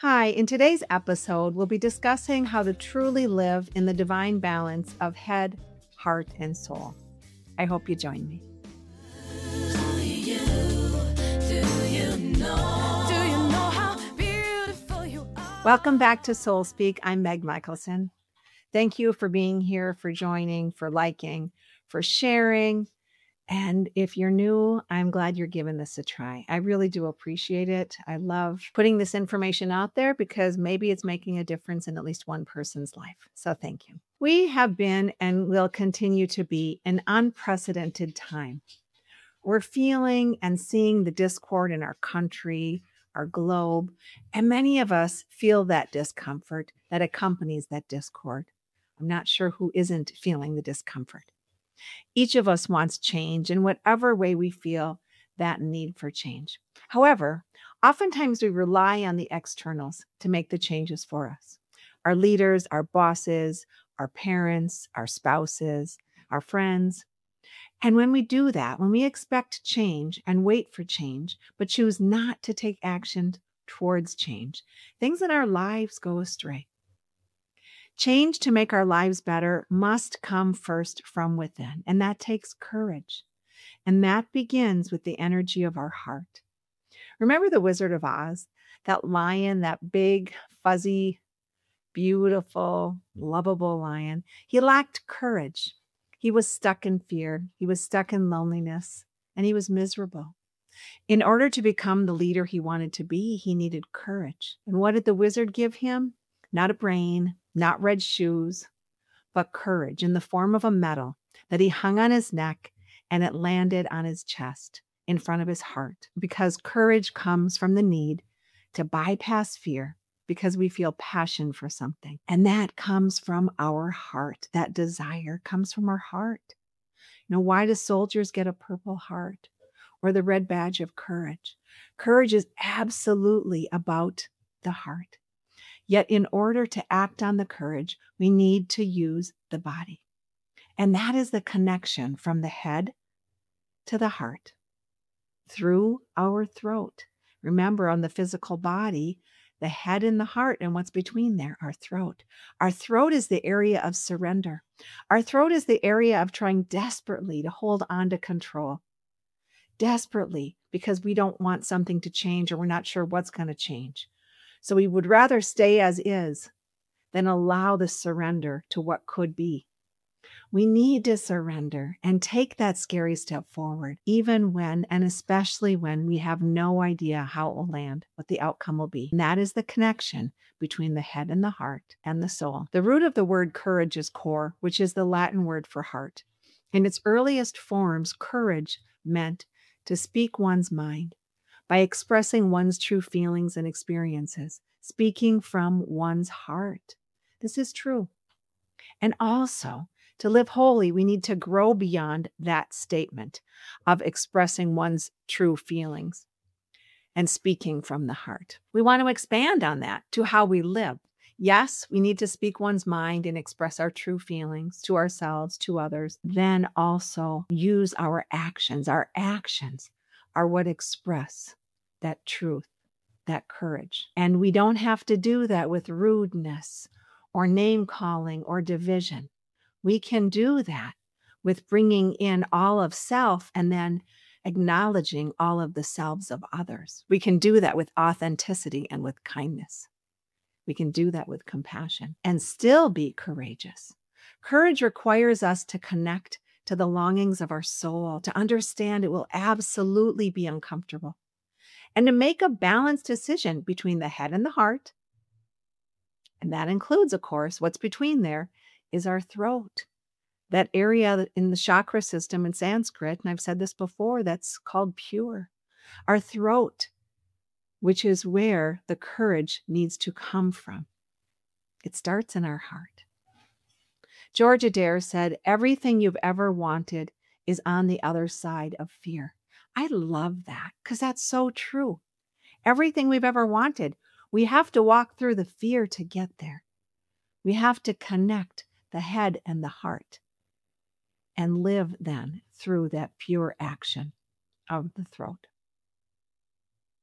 Hi, in today's episode, we'll be discussing how to truly live in the divine balance of head, heart, and soul. I hope you join me. Welcome back to Soul Speak. I'm Meg Michelson. Thank you for being here, for joining, for liking, for sharing. And if you're new, I'm glad you're giving this a try. I really do appreciate it. I love putting this information out there because maybe it's making a difference in at least one person's life. So thank you. We have been and will continue to be an unprecedented time. We're feeling and seeing the discord in our country, our globe, and many of us feel that discomfort that accompanies that discord. I'm not sure who isn't feeling the discomfort. Each of us wants change in whatever way we feel that need for change. However, oftentimes we rely on the externals to make the changes for us. Our leaders, our bosses, our parents, our spouses, our friends. And when we do that, when we expect change and wait for change, but choose not to take action towards change, things in our lives go astray. Change to make our lives better must come first from within, and that takes courage. And that begins with the energy of our heart. Remember the Wizard of Oz? That lion, that big, fuzzy, beautiful, lovable lion. He lacked courage. He was stuck in fear. He was stuck in loneliness, and he was miserable. In order to become the leader he wanted to be, he needed courage. And what did the wizard give him? Not a brain, not red shoes, but courage in the form of a medal that he hung on his neck and it landed on his chest in front of his heart. Because courage comes from the need to bypass fear because we feel passion for something. And that comes from our heart. That desire comes from our heart. Why do soldiers get a Purple Heart or the red badge of courage? Courage is absolutely about the heart. Yet in order to act on the courage, we need to use the body. And that is the connection from the head to the heart through our throat. Remember, on the physical body, the head and the heart, and what's between there, our throat. Our throat is the area of surrender. Our throat is the area of trying desperately to hold on to control. Desperately, because we don't want something to change or we're not sure what's going to change. So we would rather stay as is than allow the surrender to what could be. We need to surrender and take that scary step forward, even when and especially when we have no idea how it will land, what the outcome will be. And that is the connection between the head and the heart and the soul. The root of the word courage is cor, which is the Latin word for heart. In its earliest forms, courage meant to speak one's mind by expressing one's true feelings and experiences, speaking from one's heart. This is true. And also, to live holy, we need to grow beyond that statement of expressing one's true feelings and speaking from the heart. We want to expand on that to how we live. Yes, we need to speak one's mind and express our true feelings to ourselves, to others, then also use our actions. Our actions are what express that truth, that courage. And we don't have to do that with rudeness or name calling or division. We can do that with bringing in all of self and then acknowledging all of the selves of others. We can do that with authenticity and with kindness. We can do that with compassion and still be courageous. Courage requires us to connect to the longings of our soul, to understand it will absolutely be uncomfortable, and to make a balanced decision between the head and the heart. And that includes, of course, what's between there is our throat. That area in the chakra system in Sanskrit, and I've said this before, that's called pure. Our throat, which is where the courage needs to come from. It starts in our heart. George Adair said, everything you've ever wanted is on the other side of fear. I love that because that's so true. Everything we've ever wanted, we have to walk through the fear to get there. We have to connect the head and the heart and live then through that pure action of the throat.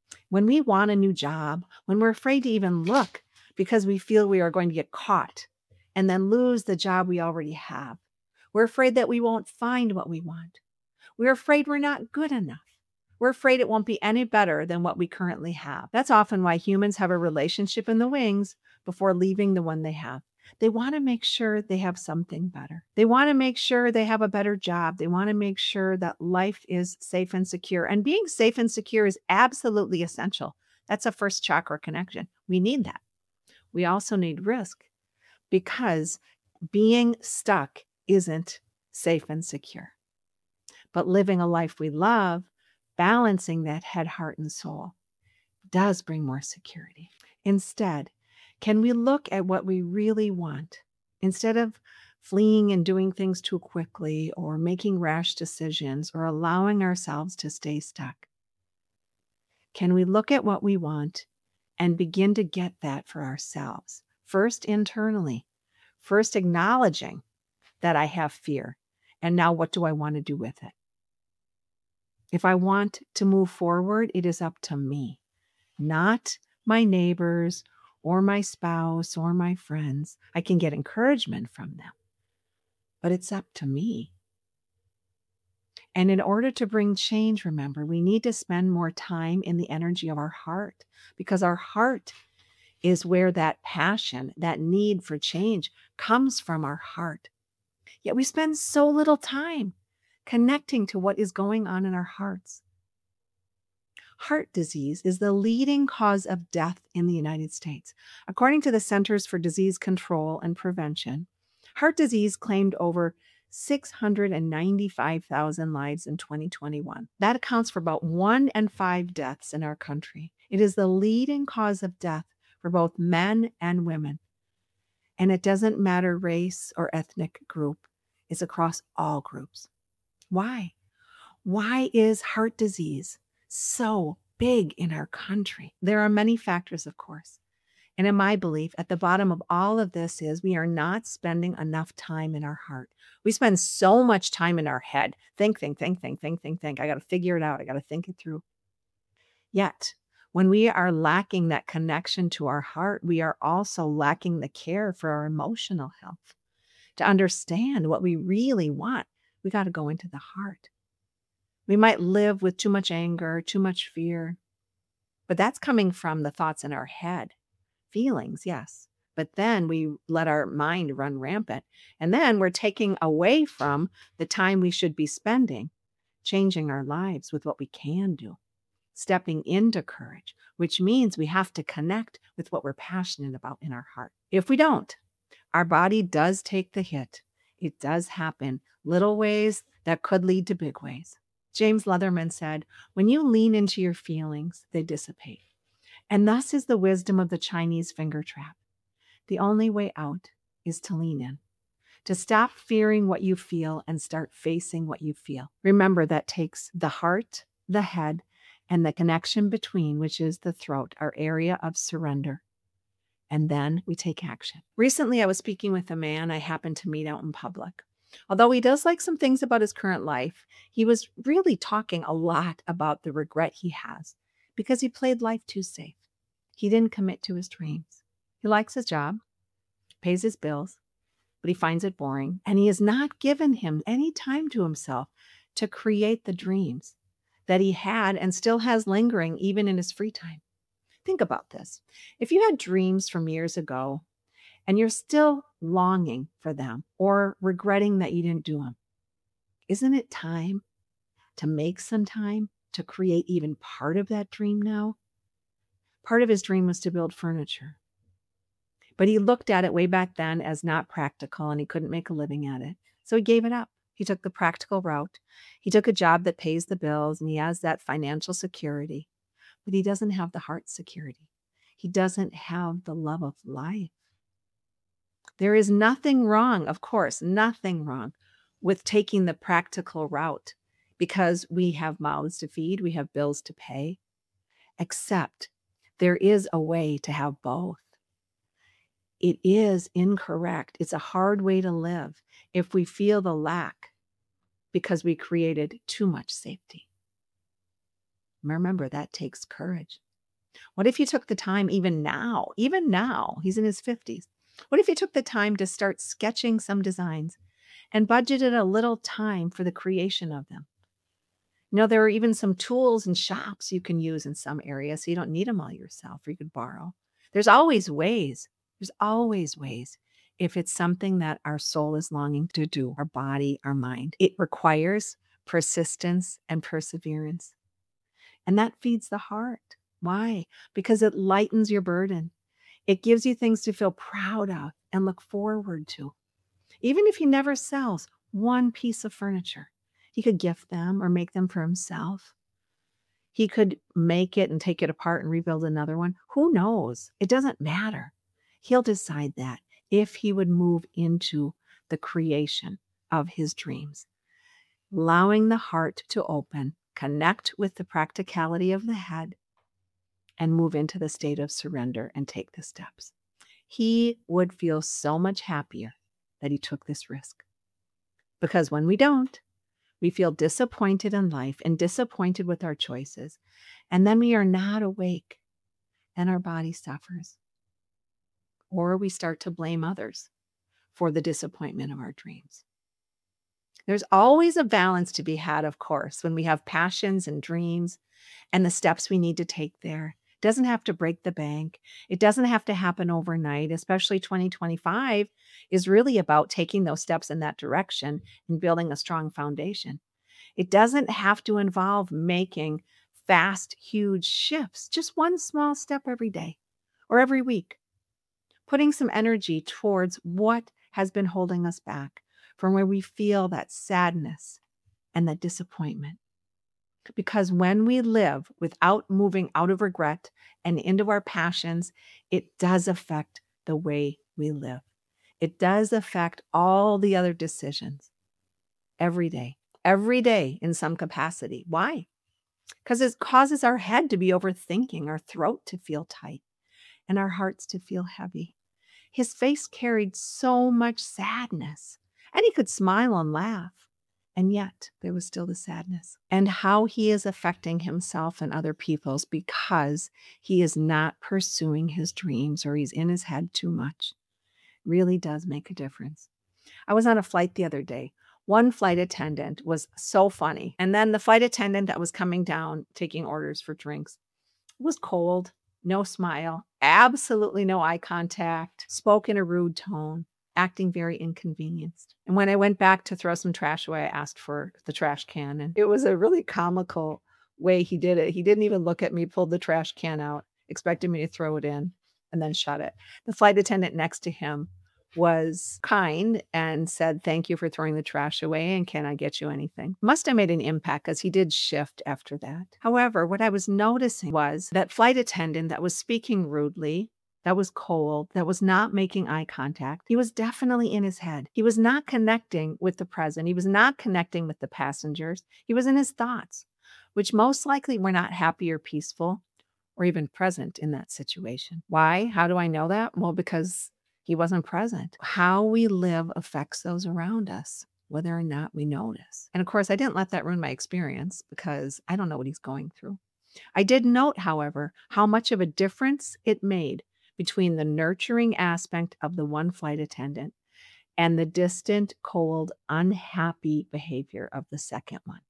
When we want a new job, when we're afraid to even look because we feel we are going to get caught and then lose the job we already have. We're afraid that we won't find what we want. We're afraid we're not good enough. We're afraid it won't be any better than what we currently have. That's often why humans have a relationship in the wings before leaving the one they have. They want to make sure they have something better. They want to make sure they have a better job. They want to make sure that life is safe and secure. And being safe and secure is absolutely essential. That's a first chakra connection. We need that. We also need risk because being stuck isn't safe and secure. But living a life we love, balancing that head, heart, and soul, does bring more security. Instead, can we look at what we really want instead of fleeing and doing things too quickly or making rash decisions or allowing ourselves to stay stuck? Can we look at what we want and begin to get that for ourselves? First, internally, first acknowledging that I have fear. And now what do I want to do with it? If I want to move forward, it is up to me, not my neighbors or my spouse or my friends. I can get encouragement from them, but it's up to me. And in order to bring change, remember, we need to spend more time in the energy of our heart, because our heart is where that passion, that need for change comes from our heart. Yet we spend so little time connecting to what is going on in our hearts. Heart disease is the leading cause of death in the United States. According to the Centers for Disease Control and Prevention, heart disease claimed over 695,000 lives in 2021. That accounts for about 1 in 5 deaths in our country. It is the leading cause of death for both men and women. And it doesn't matter race or ethnic group. It's across all groups. Why? Why is heart disease so big in our country? There are many factors, of course. And in my belief, at the bottom of all of this is we are not spending enough time in our heart. We spend so much time in our head. Think. I got to figure it out. I got to think it through. Yet, when we are lacking that connection to our heart, we are also lacking the care for our emotional health. To understand what we really want, we got to go into the heart. We might live with too much anger, too much fear, but that's coming from the thoughts in our head. Feelings, yes. But then we let our mind run rampant. And then we're taking away from the time we should be spending, changing our lives with what we can do, stepping into courage, which means we have to connect with what we're passionate about in our heart. If we don't, our body does take the hit. It does happen. Little ways that could lead to big ways. James Leatherman said, when you lean into your feelings, they dissipate. And thus is the wisdom of the Chinese finger trap. The only way out is to lean in, to stop fearing what you feel and start facing what you feel. Remember, that takes the heart, the head, and the connection between, which is the throat, our area of surrender. And then we take action. Recently, I was speaking with a man I happened to meet out in public. Although he does like some things about his current life, he was really talking a lot about the regret he has because he played life too safe. He didn't commit to his dreams. He likes his job, pays his bills, but he finds it boring, and he has not given him any time to himself to create the dreams that he had and still has lingering even in his free time. Think about this. If you had dreams from years ago and you're still longing for them or regretting that you didn't do them, isn't it time to make some time to create even part of that dream now? Part of his dream was to build furniture, but he looked at it way back then as not practical and he couldn't make a living at it. So he gave it up. He took the practical route. He took a job that pays the bills and he has that financial security, but he doesn't have the heart security. He doesn't have the love of life. There is nothing wrong, of course, nothing wrong with taking the practical route because we have mouths to feed, we have bills to pay, except there is a way to have both. It is incorrect. It's a hard way to live if we feel the lack because we created too much safety. Remember, that takes courage. What if you took the time even now, he's in his 50s. What if you took the time to start sketching some designs and budgeted a little time for the creation of them? There are even some tools and shops you can use in some areas, so you don't need them all yourself, or you could borrow. There's always ways. There's always ways. If it's something that our soul is longing to do, our body, our mind, it requires persistence and perseverance. And that feeds the heart. Why? Because it lightens your burden. It gives you things to feel proud of and look forward to. Even if he never sells one piece of furniture, he could gift them or make them for himself. He could make it and take it apart and rebuild another one. Who knows? It doesn't matter. He'll decide that if he would move into the creation of his dreams, allowing the heart to open, connect with the practicality of the head, and move into the state of surrender and take the steps. He would feel so much happier that he took this risk. Because when we don't, we feel disappointed in life and disappointed with our choices. And then we are not awake and our body suffers. Or we start to blame others for the disappointment of our dreams. There's always a balance to be had, of course, when we have passions and dreams and the steps we need to take there. It doesn't have to break the bank. It doesn't have to happen overnight, especially 2025 is really about taking those steps in that direction and building a strong foundation. It doesn't have to involve making fast, huge shifts, just one small step every day or every week. Putting some energy towards what has been holding us back from where we feel that sadness and that disappointment. Because when we live without moving out of regret and into our passions, it does affect the way we live. It does affect all the other decisions every day in some capacity. Why? Because it causes our head to be overthinking, our throat to feel tight, and our hearts to feel heavy. His face carried so much sadness, and he could smile and laugh. And yet there was still the sadness, and how he is affecting himself and other people's because he is not pursuing his dreams or he's in his head too much really does make a difference. I was on a flight the other day. One flight attendant was so funny. And then the flight attendant that was coming down, taking orders for drinks, was cold, no smile, absolutely no eye contact, spoke in a rude tone, acting very inconvenienced. And when I went back to throw some trash away, I asked for the trash can. And it was a really comical way he did it. He didn't even look at me, pulled the trash can out, expected me to throw it in, and then shut it. The flight attendant next to him was kind and said, "Thank you for throwing the trash away, and can I get you anything?" Must have made an impact because he did shift after that. However, what I was noticing was that flight attendant that was speaking rudely, that was cold, that was not making eye contact, he was definitely in his head. He was not connecting with the present. He was not connecting with the passengers. He was in his thoughts, which most likely were not happy or peaceful or even present in that situation. Why? How do I know that? Well, because he wasn't present. How we live affects those around us, whether or not we notice. And of course, I didn't let that ruin my experience because I don't know what he's going through. I did note, however, how much of a difference it made between the nurturing aspect of the one flight attendant and the distant, cold, unhappy behavior of the second one.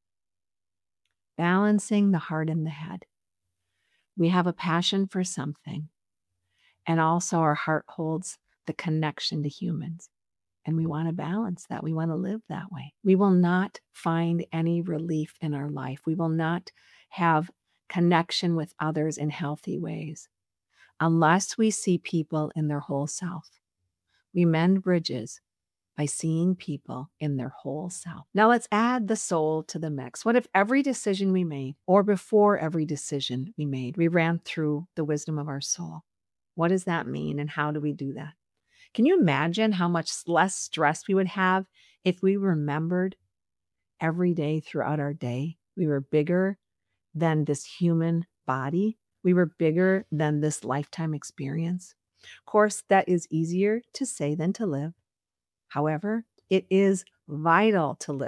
Balancing the heart and the head. We have a passion for something. And also our heart holds the connection to humans. And we want to balance that. We want to live that way. We will not find any relief in our life. We will not have connection with others in healthy ways unless we see people in their whole self. We mend bridges by seeing people in their whole self. Now let's add the soul to the mix. What if every decision we made, or before every decision we made, we ran through the wisdom of our soul? What does that mean, and how do we do that? Can you imagine how much less stress we would have if we remembered every day throughout our day we were bigger than this human body? We were bigger than this lifetime experience. Of course, that is easier to say than to live. However, it is vital to live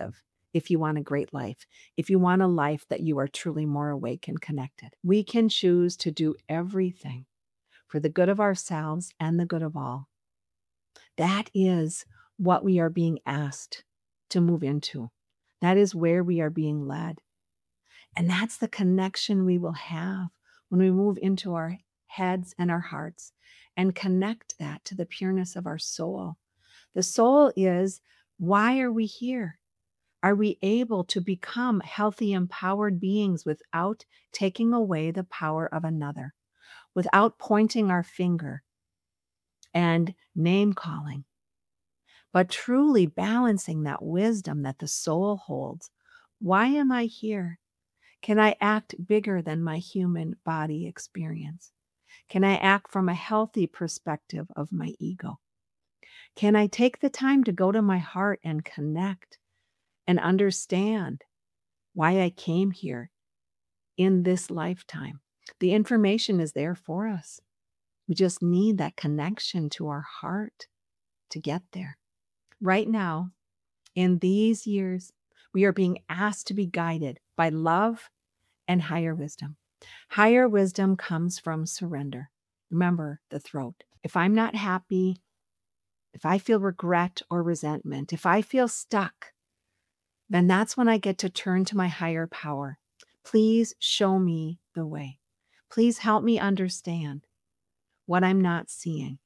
if you want a great life, if you want a life that you are truly more awake and connected. We can choose to do everything for the good of ourselves and the good of all. That is what we are being asked to move into. That is where we are being led. And that's the connection we will have when we move into our heads and our hearts and connect that to the pureness of our soul. The soul is, why are we here? Are we able to become healthy, empowered beings without taking away the power of another, without pointing our finger and name calling, but truly balancing that wisdom that the soul holds? Why am I here? Can I act bigger than my human body experience? Can I act from a healthy perspective of my ego? Can I take the time to go to my heart and connect and understand why I came here in this lifetime? The information is there for us. We just need that connection to our heart to get there. Right now, in these years, we are being asked to be guided by love and higher wisdom. Higher wisdom comes from surrender. Remember the throat. If I'm not happy, if I feel regret or resentment, if I feel stuck, then that's when I get to turn to my higher power. Please show me the way. Please help me understand what I'm not seeing.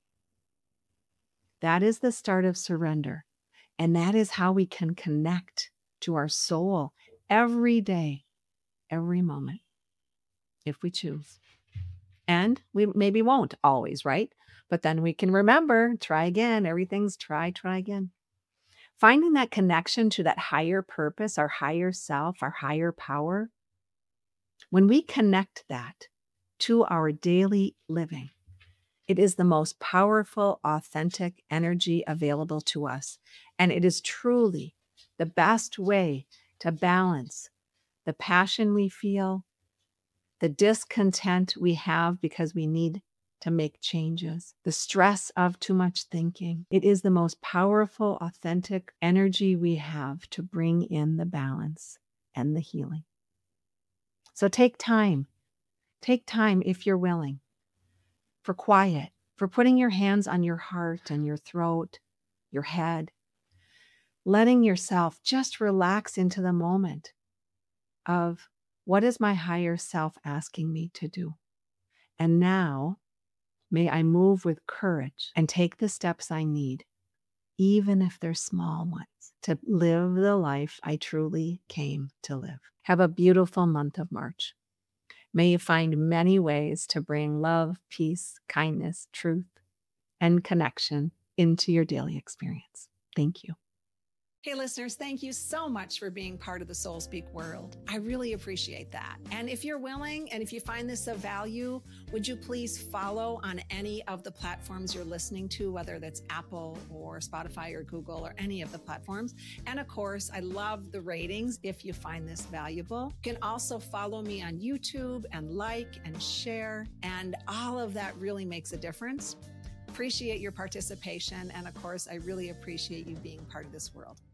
That is the start of surrender. And that is how we can connect to our soul every day, every moment, if we choose. And we maybe won't always, right? But then we can remember, try again. Everything's try again. Finding that connection to that higher purpose, our higher self, our higher power, when we connect that to our daily living, it is the most powerful, authentic energy available to us. And it is truly the best way to balance the passion we feel, the discontent we have because we need to make changes, the stress of too much thinking. It is the most powerful, authentic energy we have to bring in the balance and the healing. So take time if you're willing, for quiet, for putting your hands on your heart and your throat, your head, letting yourself just relax into the moment of, what is my higher self asking me to do? And now, may I move with courage and take the steps I need, even if they're small ones, to live the life I truly came to live. Have a beautiful month of March. May you find many ways to bring love, peace, kindness, truth, and connection into your daily experience. Thank you. Hey, listeners, thank you so much for being part of the Soul Speak world. I really appreciate that. And if you're willing, and if you find this of value, would you please follow on any of the platforms you're listening to, whether that's Apple or Spotify or Google or any of the platforms. And of course, I love the ratings if you find this valuable. You can also follow me on YouTube and like and share. And all of that really makes a difference. Appreciate your participation. And of course, I really appreciate you being part of this world.